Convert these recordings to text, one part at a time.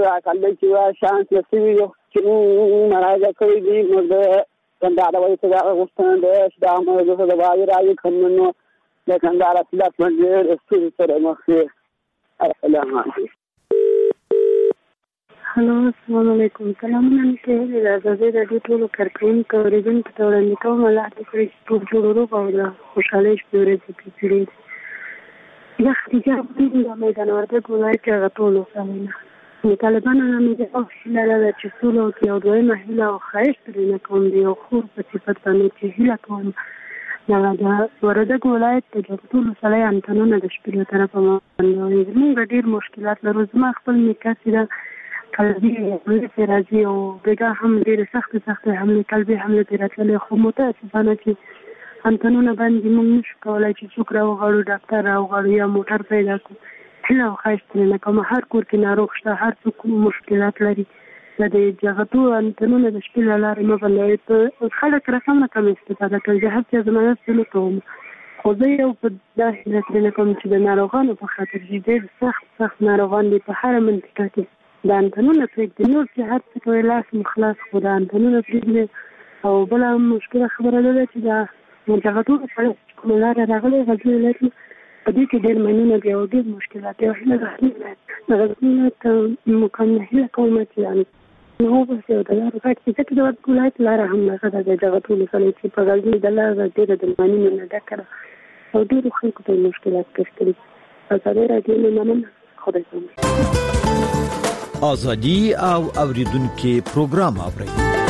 کله چې شانس نصیب یو چې مراجعه کوي دي نو د کندهار وایي چې دا غوښتنه ده چې دا موږ د وایي راځي کومنو د کندهار اصلاح منځ استری سره مخه السلام علیکم. هلو السلام علیکم. سلامونه مې د آزادۍ راډیو ټولو کارکوونکو اورېدونکو ته وړاندې کوم. الله دې کړي چې ټول جوړ وروغ او د خوشحالۍ شپې ورځې تېرې کړي. دا خدیجه د میدان وردګ ولایت هغه ټولو سلامونه. د طالبانو نه مې دا هیله ده چې سوله وکړي او دویمه هیله او ښایست ترېنه کوم د یو خور په صفت باندې چې هیله کوم دغه د وردګ ولایت د ټولو سړی انتنونه د شپې له طرفه باندې زموږ ډېر مشکلات لرو. زما خپل نیکه چې ده قلبي حملې راځي او بېګا هم ډېرې سختې حملې قلبي حملې پرې راتللې خو متاسفانه چې انتنونه باندې موږ نشو کولی چې څوک راوغواړو ډاکټر راوغواړو یا موټر پیدا کړو. هیله او ښایست ترېنه کوم. هر کور کې ناروغ شته، هر څوک مشکلات لري. د جغتو انتنونه د شپې له لارې مه بندوئ. خلک رقم نه کم استفاده کوي. زه هر څه ضمانت نه کوم خو زه یو په دا هیله ترېنه کوم چې د ناروغانو په خاطر چې ډېر سخت ناروغان دي په هره منطقه کې د انتنونه پرېږدي. نور چې هر څه کوي لاس مخلاص خو د انتنونه پرېږدي. او بله مشکله خبره دا ده چې دا جغتو سره کومه لاره راغلی غزني ولایت په دې کې ډېر ماینونه دي او ډېر مشکلات دي. او هیله د غزني ولایت مقام نه هیله کوم چې نو بس یو د لارې غټ چې ځکه د وردګ ولایت لاره هم هغه ده د جغتو ولسوالۍ چې په غزني د لاره ډېره د ماینونو نه ډکه ده او ډېرو خلکو ته مشکلات پېښ کړي. ازادۍ راډیو نه مننه. خدای پاماني. ازادي او اوریدونکو پروګرام اوري.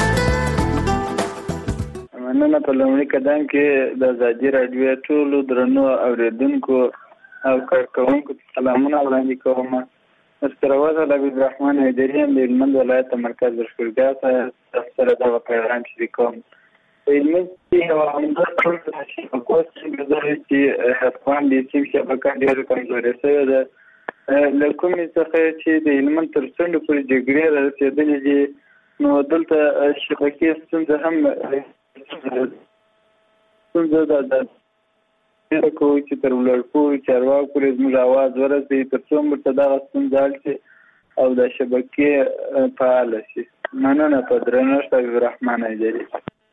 مننه. په لومړي قدم کې د ازادي راډیو ټولو درنو اوریدونکو او کارکوونکو ته سلامونه وړاندې کوم. سره عبد الرحمن حیدري د هلمند ولایت مرکز لښکرګاه ته سره دا پیغام شریکوم. هلمند کې یو عمده ټول په کوڅه کې چې افغان د سیم شبکه ډېره کمزورې شوې ده. له کومې څخه چې د هلمند تر څنډو پورې جګړې رسېدلې دي نو دلته شبکې ستونزه هم ستونزه ده کوي چې تر ولړپورې چارواکو پورې زموږ اواز ورسوي تر څو موږ ته دغه ستونزه حل شي او د شبکې فعاله شي. مننه. په درنښت عبد الرحمن حیدري.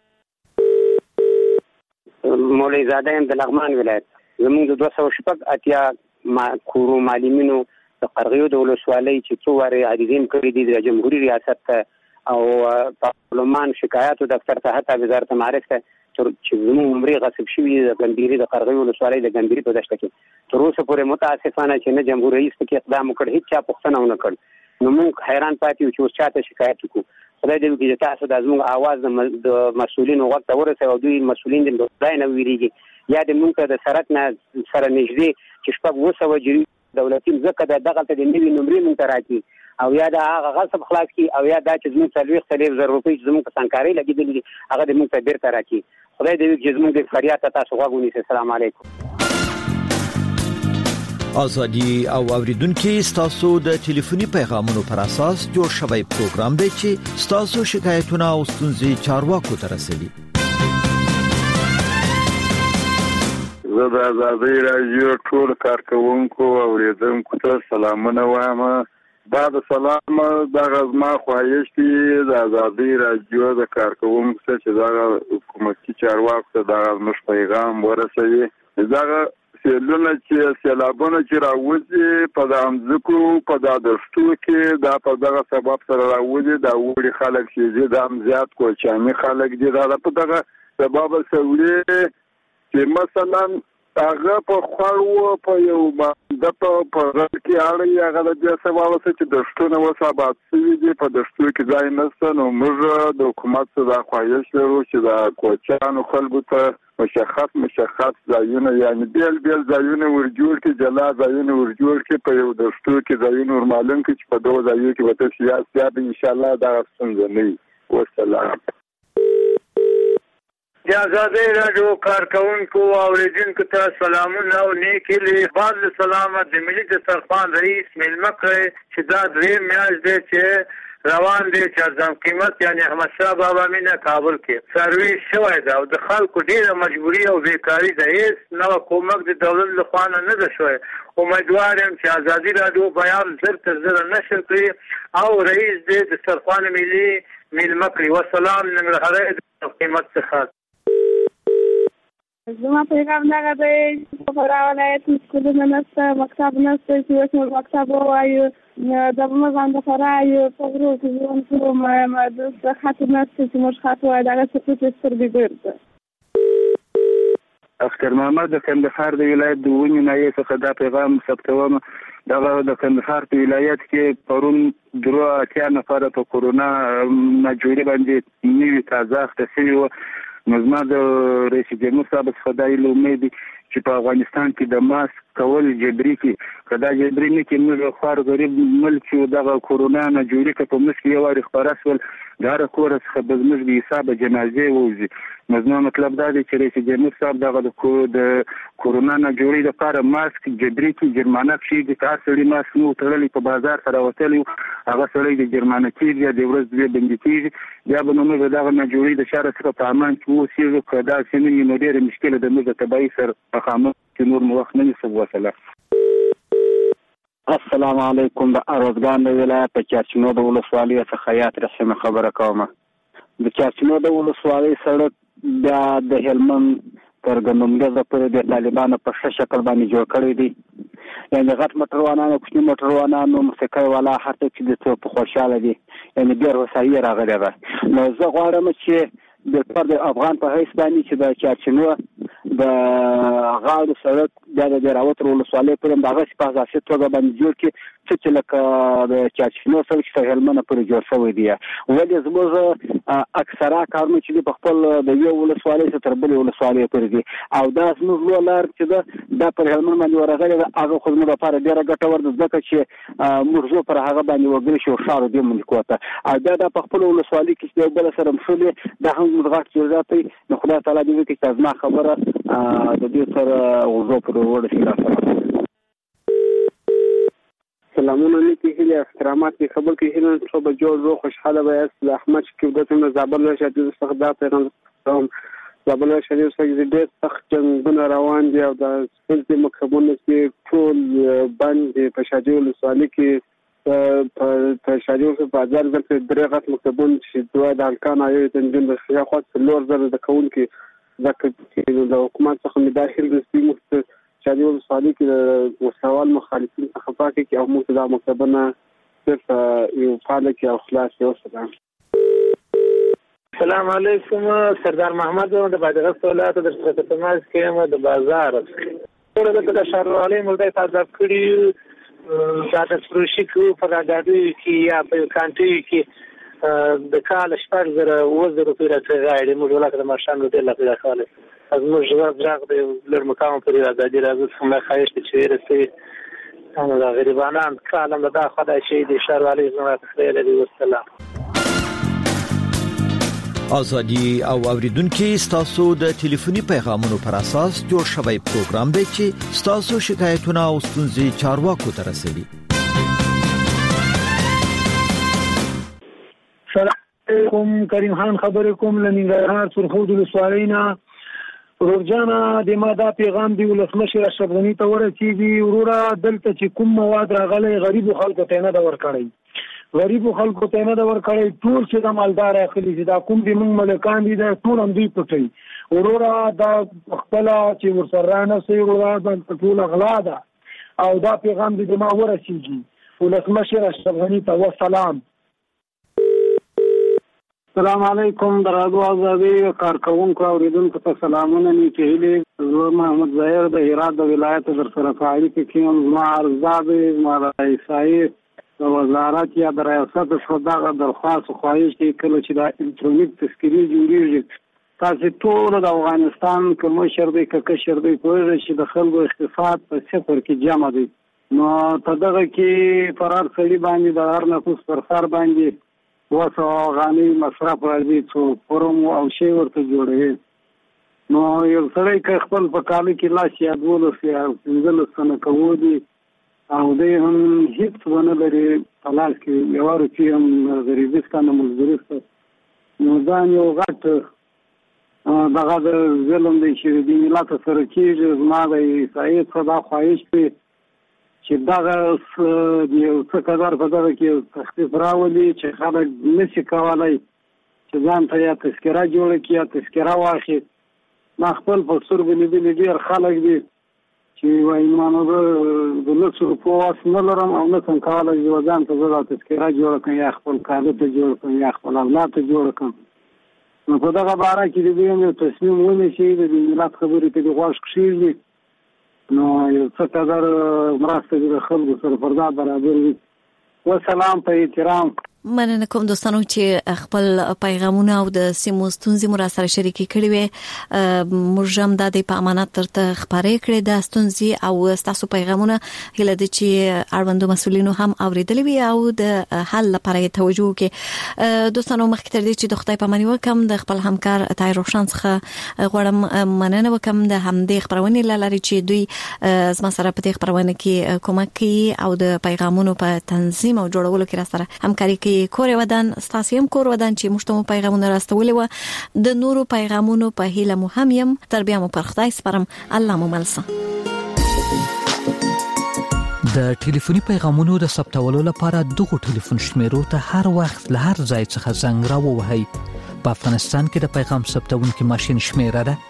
مولوي زاده یم د لغمان ولایت. زموږ د 280 کورو معلمینو د قرغیو د ولسوالۍ چې څو وارې عریضې کړي دي د جمهوري ریاست ته او پارلمان شکایاتو دفتر ته حتی وزارت معارف ته چې زموږ عمرې غصب شوي د ګندیري د قرغیو ولسوالۍ د ګندیري په دشته کې تر اوسه پورې متاسفانه چې نه جمهور رئیس پکې اقدام وکړ، هېڅ چا پوښتنه ونه کړ. نو موږ حیران پاتې یو چې اوس چاته شکایت وکړو. خدای دې وکړي چې تاسو د زموږ اواز د مسؤلینو غوږ ته ورسوي او دوی مسؤلین د خدای نه ویریږي یا د موږ ته د سرک نه سره نږدې چې شپږ 200 جري دولتي ځکه د دغلته د نوي نمرې موږ ته راکړي او یا د هغه غصب خلاص کړي او یا دا چې زموږ 40,000 روپۍ چې زموږ په سنکارۍ لګېدلي دي هغه د موږ ته بیرته راکړي. خدای دې وکړي چې زموږ د فریاد ته تاسو غوږ ونیسئ. السلام علیکم. ازادي او اوریدونکو ستاسو د ټلیفوني پیغامونو پر اساس جوړ شوی پروګرام دی چې ستاسو شکایتونه او ستونزې چارواکو ته رسوي. زه د ازادي راډیو ټول کارکوونکو او اوریدونکو ته سلامونه وایم. بعد سلام دغه زما خواهش دی د ازادي راډیو د کارکوونکو څخه چې دغه حکومتي چارواکو ته دغه مش پیغام ورسوي. دغه سیلونه چې سیلابونه چې راوځي په د امځکو په د دشتو کې دا په دغه سبب سره راوځي دا وړي خلک چې دا زیات کوچاني خلک دي دا په دغه سبب سره چې مثلا هغه په خړو په یو باندې په رل کې اړي هغه د سبب سره چې دشتونه وسابات سوي دي په دشتو کې ځای نشته. نو موږ د حکومت څخه خواهش لرو چې دا کوچانو خلکو ته مشخص ځایونه یعنی بیل ځایونه ورجوړ کې جلا ځایونه ورجوړ کې په یو دشتو کې ځایونه ورمالن کې چې په دوه ځایو کې به سیاست ان شاء الله دا څنګه نه وي. والسلام. د ازادۍ راډیو کارکوونکو او اوریدونکو ته سلامونه او نیکې لی. بعد سلامت د ملي دسترخوان رئیس میلمه کړی چې دا درې میاشت دی چې روان دي چې ارزان قیمت یعنی احمد شاه بابا مینه کابل کې سرویس شوی ده او د خلکو ډیره مجبوري او بیکاري ده. هیڅ نوی کومک د دولت لخوا نه ده شوی. امیدوار یم چې ازادي راډیو بیان زر تر زره نشر کړي او رئیس دې د دسترخوان ملي میلمه کړي. وسلام. ننګرهاری د قیمت څخه. زما پیغام دغه دی چې په فراه ولایت سکولونه نشته، مکتب نشته چې اوس موږ مکتب ووایو. دا به موږ هم د فراه یو په غرو کې ژوند کوو، دلته خط نشته چې موږ خط ووایو، دغه سکوت یې سترګې ګرځي. اختر محمد د کندهار د ولایت د ونې ناحیې څخه دا پیغام ثبتوم. دغه د کندهار په ولایت کې پرون 83 نفر په کورونا ناجوړي باندې نوي تازه اخته شوي وو. نو زما د رئیس جمهور صاحب څخه دا امید دی چې په افغانستان کې د ماسک کول جبري کې کدا جبري نه کې موږ خار غریب ملک یو دغه کورونا نه جوړی ک په مشکل یو واری خبره سول دا کور څخه د زموږ د حساب جنازې ووزي. نو مطلب دا دی چې رئیس جمهور صاحب دغه د کورونا نه جوړی د لپاره ماسک جبري کې جرمانه شي د تاسو لري ماسک نو تړلې په بازار سره وتلی هغه سره د جرمانه کېږي د ورځ دوی بندي کېږي یا به نو دغه نه جوړی د شهر څخه په امان کې وسیږي کدا سینې نو ډېر مشکل د موږ تبعی سره مخامخ چې نور مو وخت نه نسب وصله. السلام علیکم. د اروزګان د ولایت په چارچینو د ولسوالۍ څخه خیاط رسمه خبره کوم. د چارچینو د ولسوالۍ سړک د هلمند تر ګندمګزه پورې د طالبانو په ښه شکل باندې جوړ کړی دی. یعنې غټ موټروانانو کوچني موټروانانو موسیقۍ والا هر څه چې د څه په خوشحاله دي یعنې ډېر هوسایي راغلی ده. نو زه غواړم چې د افغان په حیث باندې چې د چارچینو د غاړو سړک بیا د دراوتر ولسوالۍ پورې د هغسې په اساسي توګه باندې جوړ کړي چې لکه د چارچینو سړک چې تر هلمنده پورې جوړ شوی دی. ولې زموږ اکثره کارونه چې دي په خپل د یو ولسوالۍ څخه تر بلې ولسوالۍ پورې دي او دا زموږ لویه لار چې ده دا پر هلمند باندې ورغلې ده هغه خو زموږ لپاره ډېره ګټور ده ځکه چې موږ زو پر هغه باندې وګړي شو ښار دې باندې کوته او بیا دا په خپل ولسوالۍ کې چې یو بل سره مشولې دا هم زموږ غټ جوړجاتی. نو خدای تعالی دې وکړي چې زما خبره د دې سره وزو پر ورسي را سره. سلامونه لیکي هلي احترامات کې خبر کې هلي څو بجو زو خوشاله وایست احمد شکیب دته زابل شدید څخه دا پیغام زابل شدید څخه ډېر سخت جنگونه روان دي او د سپېڅلي مکتبونو کې ټول باندې په شاجو ولسوالۍ کې په شاجو په بازار کې درې غټ مکتبونه چې دوه د الکان ایو د جن د خیاخوت لور زره د کون کې ځکه د حکومت څخه داخل رسمي مخ شاجو ولسوالۍ کې د سوال مخالفین څخه پاکي کې او موږ د مکتبونه صرف یو فعال کې او خلاص یو سلام. السلام علیکم. سردار محمد د بادغیس ولایت د شتماز کې د بازار ټول د شهروالۍ ملته تازه کړي دا فروشي کو په راډیو کې یا په کانټي کې د کال شپږ زره وزر په راځي غاړي موږ ولکه د مارشان د لپاره راخاله از موږ جواب راغ د لړ مقام پر آزادي راځي څنګه خایشت چې رسي انا د غریبانان کالم د خدای شي د شهروالۍ زما تخیل دی. والسلام. ازادي او اوریدونکو ستاسو د ټلیفوني پیغامونو پر اساس جوړ شوی پروګرام دی چې ستاسو شکایتونه او ستونزې چارواکو ته رسوي. سلام علیکم. کریم خان خبرې کوم له ننګرهار سرخود ولسوالۍ نه. ورورجانا د ما دا پیغام دی ولسمشر اشرف غنی ته ورسیږي. وروره دلته چې کوم مواد راغلي غریب خلکو ته نه دا ورکړي غریب خلکو ته نه دا ورکړي ټول چې د مالدار اخلي چې دا کوم د موږ ملکان دي دا ټول هم دوی پټي. وروره دا خپل چې ورسره نه سي وروره ټول اغلا ده او دا پیغام دی ما ورسیږي ولسمشر اشرف غنی ته. والسلام. السلام علیکم. د رادیو ازادي کارکونکو اوریدونکو ته سلامونه نیکی هلي. زه محمد ظاهر د هرات د ولایت در سره فعال کېم. ما ارزاد ما رئیسای د وزارت یا د ریاست څخه دغه درخواست خواهش کله چې د الکترونیک تذکرې جوړیږي تاسو ټول د افغانستان کوم شر دی کشر دی کوی چې د خلکو اقتصاد په صفر کې جمع دي. نو تدغه کې فرار سړي باندې د هر نفوس پر سر باندې واسو غاني مصرف راځي څو فورم او شی ورته جوړوي. نو یو سړی که خپل په کال کې لاس یا 12 یا 15 سنه کوي او دوی هم هیڅ ونه لري په لاس کې یوه روپۍ هم غریبي سته نه مزدوري سته نو دا یو غټ دغه د ظلم دی چې د ملت سره کېږي زما د عیسایي څخه دا خواهش دی چې دغه یو څه قدر په دغه کې تخفیف راولي چې خلک نشي کولی چې ځان ته یا تذکره جوړه کړي یا تذکره واخلي ما خپل په سترګو لیدلي ډېر خلک دي چې وایي مانو زه د لسو روپو واس نه لرم او نه شم کولی چې ځان ته زه دا تذکره جوړه کړم یا خپل کاله ته جوړه کړم یا خپل اولاد ته جوړه کړم نو په دغه باره کې د دوی هم یو تصمیم ونیسي د ملت خبرې ته د غوږ کښېږدي نو یو څه قدر مرسته د خلکو سره پر دا برابر وي وسلام په احترام مننه کوم دوستانو چې خپل پیغامونه او د سیمو ستونزې مو را سره شریکې کړې وي موږ هم د دې په امانت ترته خبرې کړې د ستونزې او تاسو پیغامونه هله د چې اړوندو مسولینو هم اوریدلې وي او د حل لپاره توجه وکړي دوستانو مخکې تر دې چې د خدای په امان وکم د خپل همکار طاهر روشن څخه غواړم مننه وکم د همدې خبرونه لاري چې دوی زما سره په دې خبرونه کې کومک کوي او د پیغامونو په تنظیم او جوړولو کې را سره همکاري کوي کور ودان ستاسو کور ودان چې موږ ته پیغامونه راستولې و د نورو پیغامونو په هیله مو هم يم تربیه مو پر خدای سپارم الله مو ملسه د ټلیفوني پیغامونو د ثبتولو لپاره دغه ټلیفون شمیرو ته هر وخت له هر ځای څخه زنګ راووهئ په افغانستان کې د پیغام ثبتونکو ماشين شمیره ده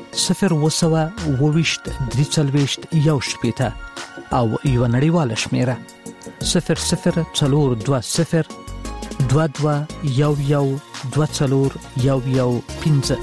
022 او یو نړیواله شمیره 004022 22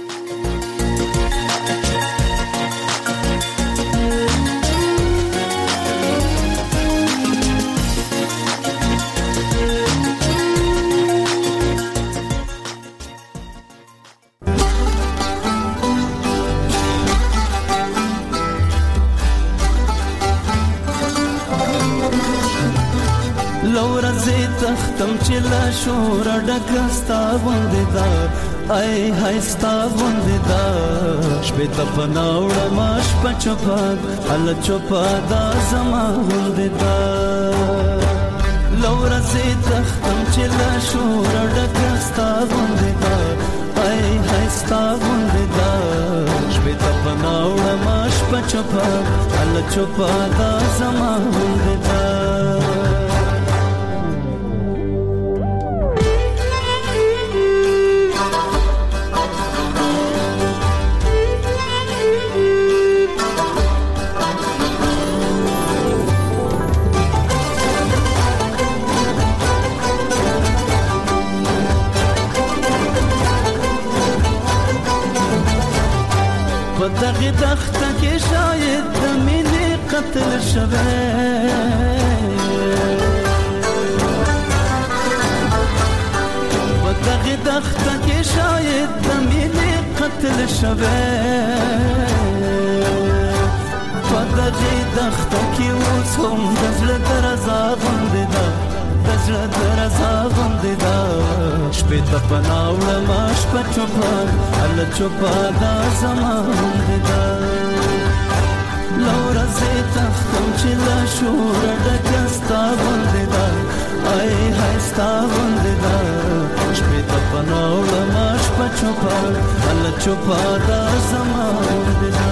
تختم چې لا شور ډکستا باندې دا ای هاي ستا باندې دا شپه ته پناوړ ماش پچپاد ال چوپا دا زما باندې دا لور زه تختم چې لا شور ډکستا باندې دا ای هاي ستا باندې دا شپه ته پناوړ ماش پچپاد ال چوپا دا زما باندې دا دغه دخته کې شاید د مینې قتل شوه دغه دخته کې شاید د مینې قتل شوه دغه دخته کې اوس هم د زړه درزا غوندې ده د زړه درزا غوندې ده شپې ته پناوړه ما شپه چوپه هله چوپه دا زما غوندې ده لوره زه تختم چې له شوره ډکه ستا غوندې ده ای هاي ستا غوندې ده شپې ته پناوړه ما شپه چوپه هله چوپه دا زما غوندې ده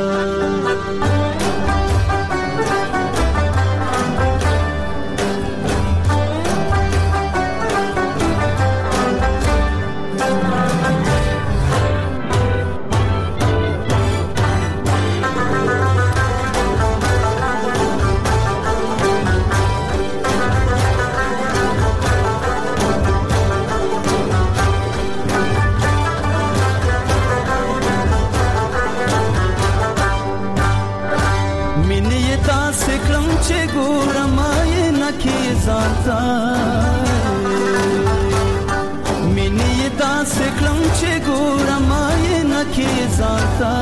مینې داسې کړم چې ګورم آینه کې ځانته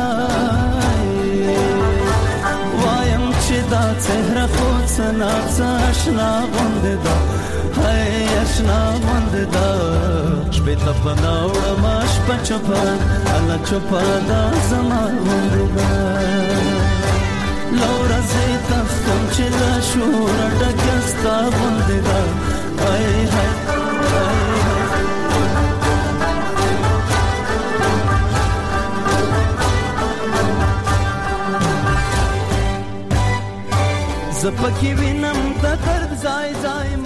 وایم چې دا څهره خو څه ناڅه اشنا غوندې ده هی اشنا غوندې ده شپې ته پناوړه ما شپه چوپه هله چوپه دا زما غوندې ده لوره زه تختم چې لا شور ډکستا غوندې دا هاي هاي زپکی وینم د درد ځای ځای